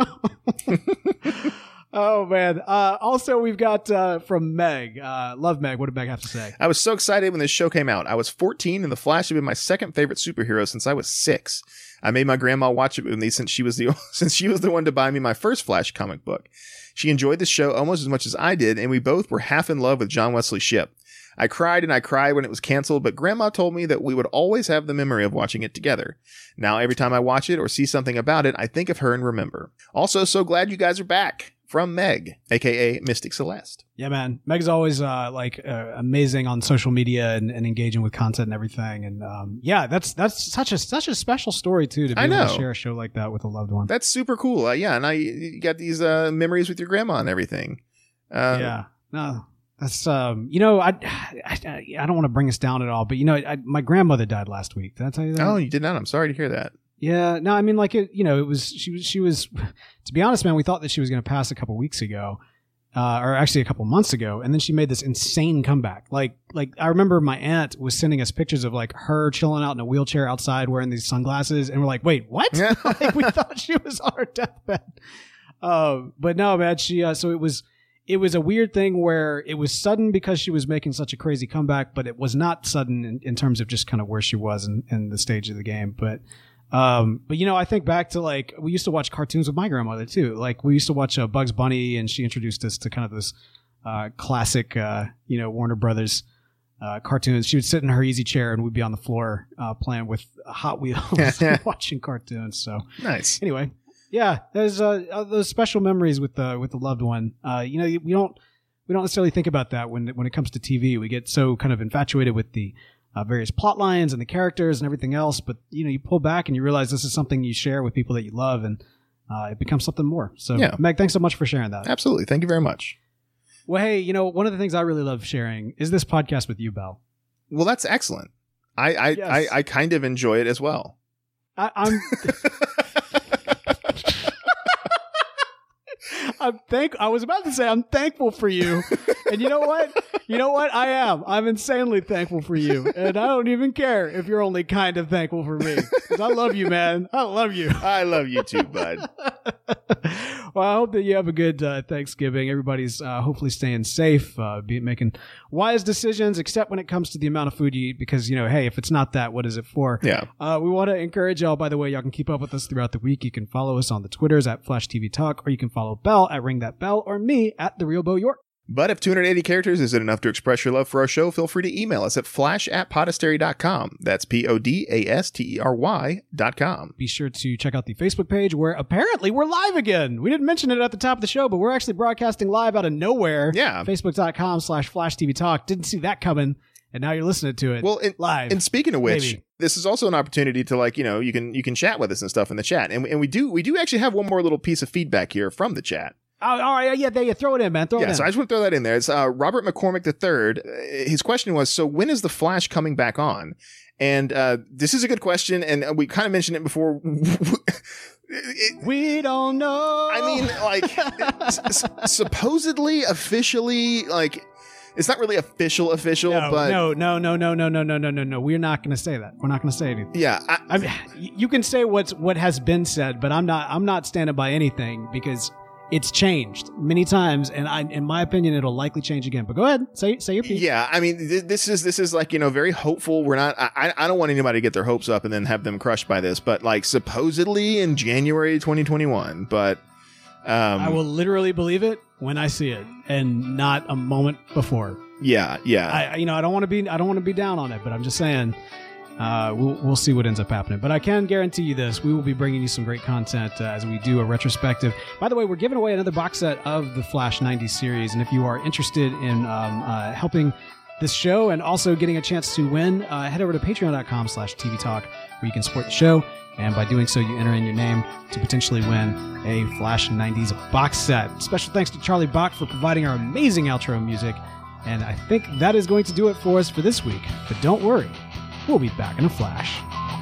Speaker 4: oh man. Also, we've got from Meg. Love Meg. What did Meg have to say?
Speaker 5: I was so excited when this show came out. I was 14, and The Flash had been my second favorite superhero since I was 6. I made my grandma watch it with me since she was the one to buy me my first Flash comic book. She enjoyed the show almost as much as I did, and we both were half in love with John Wesley Shipp. I cried and I cried when it was canceled, but Grandma told me that we would always have the memory of watching it together. Now, every time I watch it or see something about it, I think of her and remember. Also, so glad you guys are back. From Meg, aka Mystic Celeste.
Speaker 4: Yeah, man. Meg's always amazing on social media and engaging with content and everything. And that's such a special story too to be able to share a show like that with a loved one.
Speaker 5: That's super cool. And you got these memories with your grandma and everything.
Speaker 4: No, that's I don't want to bring us down at all, but my grandmother died last week. Did I tell you that?
Speaker 5: Oh, you did not. I'm sorry to hear that.
Speaker 4: Yeah, no, I mean, like it was she was. To be honest, man, we thought that she was going to pass a couple weeks ago, or actually a couple months ago, and then she made this insane comeback. Like I remember my aunt was sending us pictures of like her chilling out in a wheelchair outside wearing these sunglasses, and we're like, wait, what? Like we thought she was on her deathbed. But no, man, she. So it was a weird thing where it was sudden because she was making such a crazy comeback, but it was not sudden in terms of just kind of where she was in the stage of the game, but. I think back to like we used to watch cartoons with my grandmother too. Like we used to watch Bugs Bunny, and she introduced us to kind of this classic, Warner Brothers cartoons. She would sit in her easy chair, and we'd be on the floor playing with Hot Wheels, watching cartoons. So
Speaker 5: nice.
Speaker 4: Anyway, yeah, there's those special memories with the loved one. We don't necessarily think about that when it comes to TV. We get so kind of infatuated with the various plot lines and the characters and everything else, but you pull back and you realize this is something you share with people that you love, and it becomes something more. So, Meg, thanks so much for sharing that.
Speaker 5: Absolutely, thank you very much.
Speaker 4: Well, hey, one of the things I really love sharing is this podcast with you, Belle.
Speaker 5: Well, that's excellent. I kind of enjoy it as well.
Speaker 4: I'm I was about to say I'm thankful for you. And you know what? I am. I'm insanely thankful for you. And I don't even care if you're only kind of thankful for me. Because I love you, man. I love you.
Speaker 5: I love you too, bud.
Speaker 4: Well, I hope that you have a good Thanksgiving. Everybody's hopefully staying safe, making wise decisions, except when it comes to the amount of food you eat. Because, hey, if it's not that, what is it for?
Speaker 5: Yeah.
Speaker 4: We want to encourage y'all, by the way, y'all can keep up with us throughout the week. You can follow us on the Twitters at Flash TV Talk, or you can follow Belle at Ring That Bell, or me at The Real Bo York.
Speaker 5: But if 280 characters isn't enough to express your love for our show, feel free to email us at flash@podastery.com. That's PODASTERY.com.
Speaker 4: Be sure to check out the Facebook page where apparently we're live again. We didn't mention it at the top of the show, but we're actually broadcasting live out of nowhere.
Speaker 5: Yeah.
Speaker 4: Facebook.com/Flash TV Talk. Didn't see that coming, and now you're listening to it live.
Speaker 5: And speaking of which, this is also an opportunity to you can chat with us and stuff in the chat. And we do actually have one more little piece of feedback here from the chat.
Speaker 4: Oh, all right. Yeah, there you throw it in, man. Throw it in.
Speaker 5: So I just want to throw that in there. It's Robert McCormick III. His question was, so when is The Flash coming back on? And this is a good question, and we kind of mentioned it before.
Speaker 4: We don't know.
Speaker 5: I mean, like, supposedly, officially, like, it's not really official, but
Speaker 4: No. We're not going to say that. We're not going to say anything.
Speaker 5: yeah,
Speaker 4: I mean, you can say what has been said, but I'm not standing by anything because it's changed many times, and in my opinion, it'll likely change again. But go ahead, say your piece.
Speaker 5: yeah. I mean, this is like, very hopeful. We're not. I don't want anybody to get their hopes up and then have them crushed by this. But like, supposedly in January 2021. But
Speaker 4: I will literally believe it when I see it, and not a moment before.
Speaker 5: Yeah.
Speaker 4: I don't want to be down on it, but I'm just saying. We'll see what ends up happening. But I can guarantee you this. We will be bringing you some great content as we do a retrospective. By the way, we're giving away another box set of the Flash 90s series. And if you are interested in helping this show and also getting a chance to win, head over to patreon.com/TV Talk, where you can support the show. And by doing so, you enter in your name to potentially win a Flash 90s box set. Special thanks to Charlie Bach for providing our amazing outro music. And I think that is going to do it for us for this week. But don't worry. We'll be back in a flash.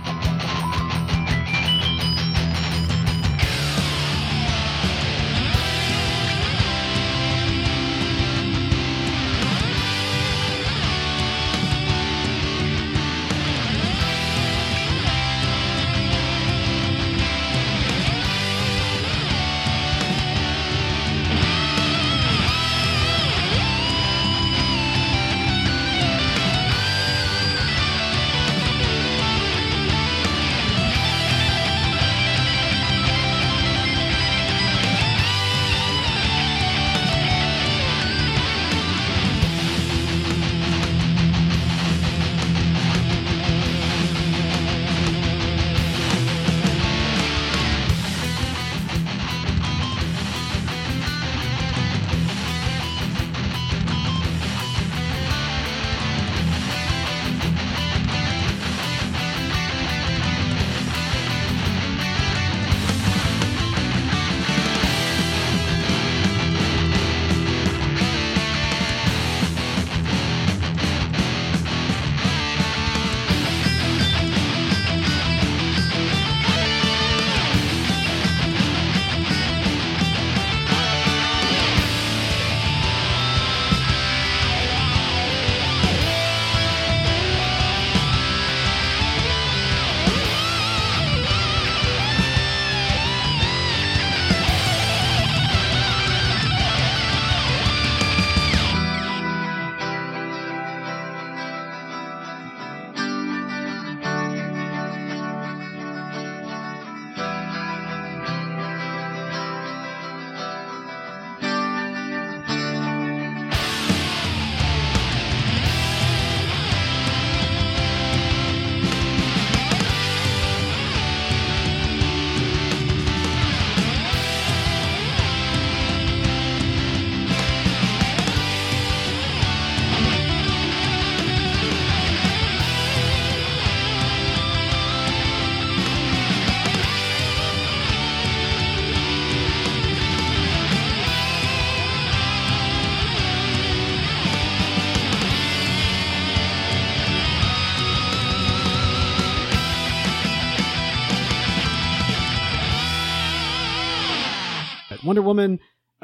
Speaker 4: Wonder Woman,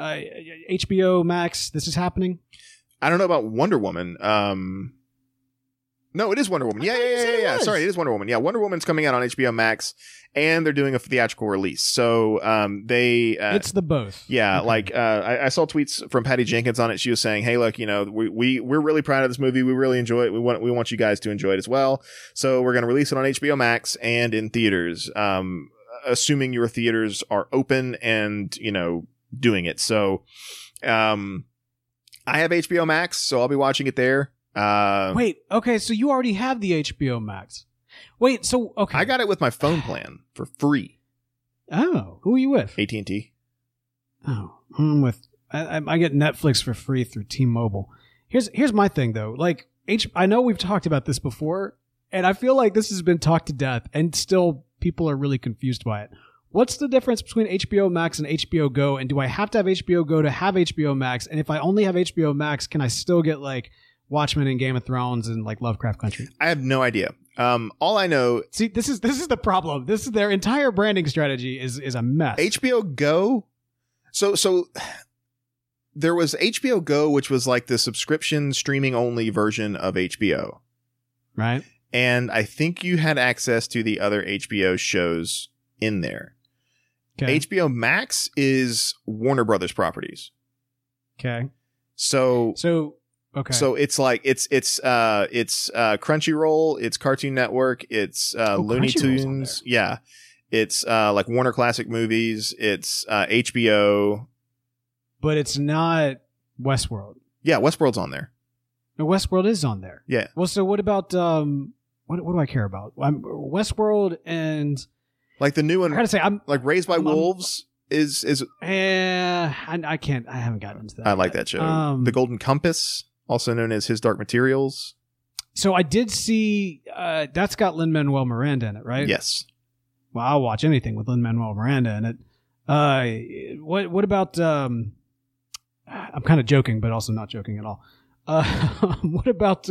Speaker 4: HBO Max, this is happening?
Speaker 5: I don't know about Wonder Woman. No, it is Wonder Woman. Yeah. Sorry, it is Wonder Woman. Yeah, Wonder Woman's coming out on HBO Max, and they're doing a theatrical release. So they...
Speaker 4: it's the both.
Speaker 5: Yeah, okay. I saw tweets from Patty Jenkins on it. She was saying, hey, look, we're really proud of this movie. We really enjoy it. We want you guys to enjoy it as well. So we're going to release it on HBO Max and in theaters, assuming your theaters are open and, doing it. So I have HBO Max, so I'll be watching it there.
Speaker 4: Wait, okay, so you already have the HBO Max. Wait, so, okay.
Speaker 5: I got it with my phone plan for free.
Speaker 4: Oh, who are you with?
Speaker 5: AT&T.
Speaker 4: Oh, I get Netflix for free through T-Mobile. Here's my thing, though. Like, I know we've talked about this before, and I feel like this has been talked to death, and still people are really confused by it. What's the difference between HBO Max and HBO Go, and do I have to have HBO Go to have HBO Max? And if I only have HBO Max, can I still get, like, Watchmen and Game of Thrones and like Lovecraft Country?
Speaker 5: I have no idea. All I know,
Speaker 4: See, this is the problem. This is their entire branding strategy is a mess.
Speaker 5: HBO Go. So there was HBO Go, which was like the subscription streaming only version of HBO.
Speaker 4: Right?
Speaker 5: And I think you had access to the other HBO shows in there.
Speaker 4: Okay.
Speaker 5: HBO Max is Warner Brothers properties.
Speaker 4: Okay.
Speaker 5: So
Speaker 4: okay.
Speaker 5: So it's like it's Crunchyroll, it's Cartoon Network, it's Looney
Speaker 4: Crunchyroll's on
Speaker 5: Tunes. Yeah. It's like Warner Classic Movies, it's HBO.
Speaker 4: But it's not Westworld.
Speaker 5: Yeah, Westworld's on there.
Speaker 4: No, Westworld is on there.
Speaker 5: Yeah.
Speaker 4: Well, so what about what do I care about? Westworld and
Speaker 5: Like the new one,
Speaker 4: I gotta say
Speaker 5: like Raised by Wolves is
Speaker 4: I can't. I haven't gotten into that.
Speaker 5: I like
Speaker 4: yet.
Speaker 5: that show. The Golden Compass, also known as His Dark Materials.
Speaker 4: So I did see that's got Lin-Manuel Miranda in it, right?
Speaker 5: Yes.
Speaker 4: Well, I'll watch anything with Lin-Manuel Miranda in it. What about I'm kind of joking, but also not joking at all. What about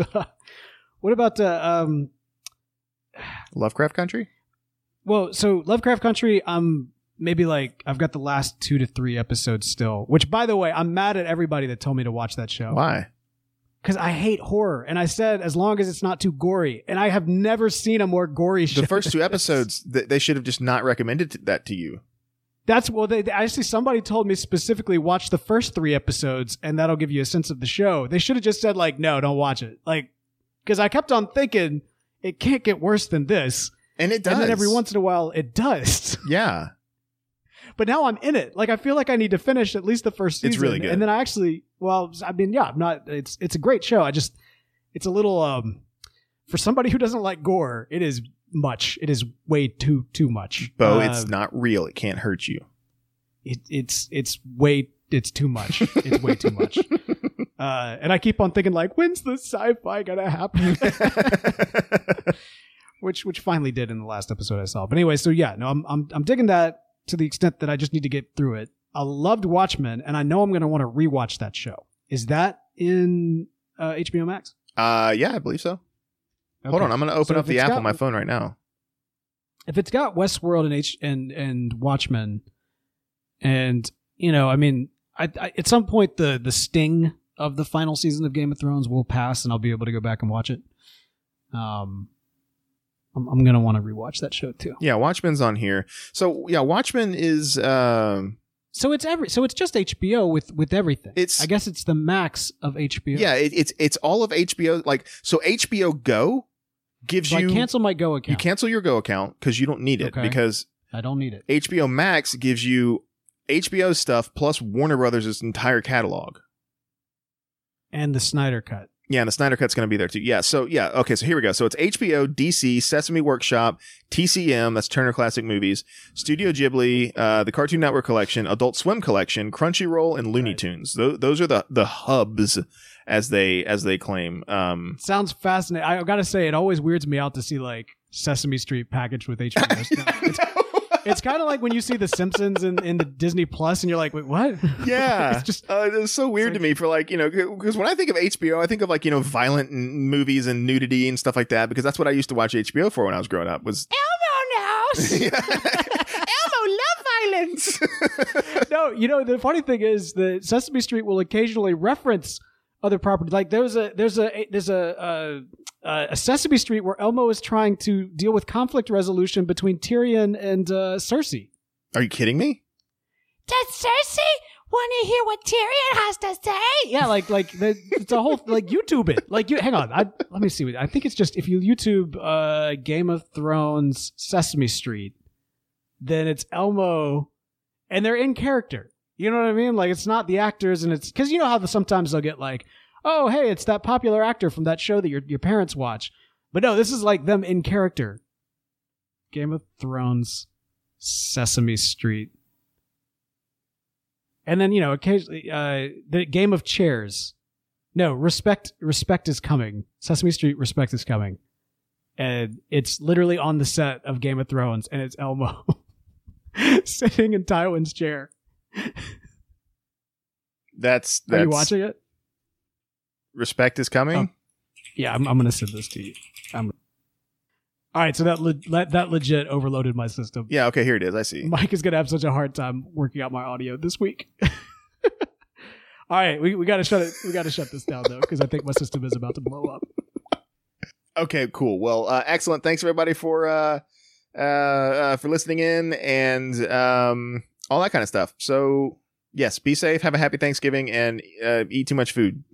Speaker 5: Lovecraft Country?
Speaker 4: well, so Lovecraft Country, maybe like I've got the last 2 to 3 episodes still, which by the way, I'm mad at everybody that told me to watch that show.
Speaker 5: Why?
Speaker 4: Because I hate horror. And I said, as long as it's not too gory. And I have never seen a more gory show.
Speaker 5: The first 2 episodes, they should have just not recommended that to you.
Speaker 4: They actually, somebody told me specifically watch the first 3 episodes and that'll give you a sense of the show. They should have just said like, no, don't watch it. Like, because I kept on thinking it can't get worse than this.
Speaker 5: And it does.
Speaker 4: And then every once in a while it does.
Speaker 5: Yeah.
Speaker 4: But now I'm in it. Like, I feel like I need to finish at least the first season.
Speaker 5: It's really good.
Speaker 4: And then I actually, I'm not, it's a great show. It's a little, for somebody who doesn't like gore, it is much. It is way too much.
Speaker 5: Bo, it's not real. It can't hurt you.
Speaker 4: It's too much. It's way too much. And I keep on thinking like, when's the sci-fi gonna happen? which finally did in the last episode I saw. But anyway, so yeah, no, I'm digging that to the extent that I just need to get through it. I loved Watchmen, and I know I'm going to want to rewatch that show. Is that in HBO Max?
Speaker 5: Yeah, I believe so.
Speaker 4: Okay.
Speaker 5: Hold on, I'm going to open
Speaker 4: So
Speaker 5: up the app on my phone right now.
Speaker 4: If it's got Westworld and Watchmen, and you know, I mean, I at some point the sting of the final season of Game of Thrones will pass, and I'll be able to go back and watch it. I'm going to want to rewatch that show too.
Speaker 5: Yeah, Watchmen's on here. So yeah, Watchmen is.
Speaker 4: So it's just HBO with everything. I guess it's the max of HBO.
Speaker 5: Yeah, it's all of HBO. Like, so HBO Go gives you.
Speaker 4: I cancel my Go account.
Speaker 5: You cancel your Go account because you don't need it, because
Speaker 4: I don't need it.
Speaker 5: HBO Max gives you HBO stuff plus Warner Brothers' entire catalog
Speaker 4: and the Snyder Cut.
Speaker 5: Yeah, and the Snyder Cut's going to be there too. Yeah, so yeah, okay, so here we go. So it's HBO, DC, Sesame Workshop, TCM, that's Turner Classic Movies, Studio Ghibli, the Cartoon Network Collection, Adult Swim Collection, Crunchyroll, and Looney Tunes. Those are the hubs, as they claim.
Speaker 4: Sounds fascinating. I got to say, it always weirds me out to see like Sesame Street packaged with HBO stuff. It's kind of like when you see The Simpsons in the Disney Plus, and you're like, wait, what?
Speaker 5: Yeah.
Speaker 4: It's just
Speaker 5: it's so weird to me for like, you know, because when I think of HBO, I think of like, you know, violent movies and nudity and stuff like that, because that's what I used to watch HBO for when I was growing up was
Speaker 4: Elmo knows. Elmo love violence. No, you know, the funny thing is that Sesame Street will occasionally reference other properties. Like there's a Sesame Street where Elmo is trying to deal with conflict resolution between Tyrion and Cersei.
Speaker 5: Are you kidding me?
Speaker 8: Does Cersei want to hear what Tyrion has to say?
Speaker 4: Yeah, it's a whole like YouTube it. Like hang on, let me see. I think it's just if you YouTube Game of Thrones Sesame Street, then it's Elmo, and they're in character. You know what I mean? Like, it's not the actors, and it's because you know how sometimes they'll get like, oh, hey, it's that popular actor from that show that your parents watch. But no, this is like them in character. Game of Thrones, Sesame Street. And then, you know, occasionally, the Game of Chairs. No, Respect is Coming. Sesame Street, Respect is Coming. And it's literally on the set of Game of Thrones, and it's Elmo sitting in Tywin's chair.
Speaker 5: That's
Speaker 4: Are you watching it?
Speaker 5: Respect is Coming?
Speaker 4: Yeah, I'm going to send this to you. All right, so that legit overloaded my system.
Speaker 5: Yeah, okay, here it is. I see.
Speaker 4: Mike is going to have such a hard time working out my audio this week. All right, we got to shut it. We got to shut this down though, because I think my system is about to blow up.
Speaker 5: Okay, cool. Well, excellent. Thanks everybody for listening in and all that kind of stuff. So yes, be safe, have a happy Thanksgiving, and eat too much food.